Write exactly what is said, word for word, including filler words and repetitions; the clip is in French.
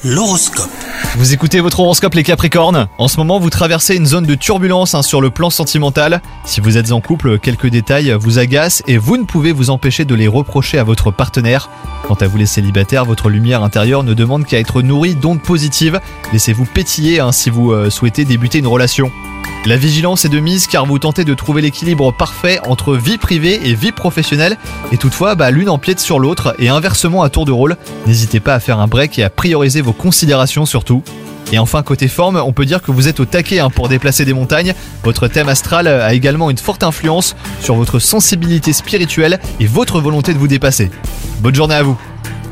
L'horoscope. Vous écoutez votre horoscope les Capricornes. En ce moment, vous traversez une zone de turbulence hein, sur le plan sentimental. Si vous êtes en couple, quelques détails vous agacent et vous ne pouvez vous empêcher de les reprocher à votre partenaire. Quant à vous les célibataires, votre lumière intérieure ne demande qu'à être nourrie d'ondes positives. Laissez-vous pétiller hein, si vous euh, souhaitez débuter une relation. La vigilance est de mise car vous tentez de trouver l'équilibre parfait entre vie privée et vie professionnelle. Et toutefois, bah, l'une empiète sur l'autre et inversement à tour de rôle. N'hésitez pas à faire un break et à prioriser vos considérations surtout. Et enfin, côté forme, on peut dire que vous êtes au taquet hein, pour déplacer des montagnes. Votre thème astral a également une forte influence sur votre sensibilité spirituelle et votre volonté de vous dépasser. Bonne journée à vous!